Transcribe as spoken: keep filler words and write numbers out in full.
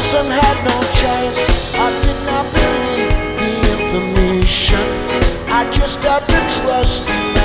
person had no choice. I did not believe the information. I just had to trust him.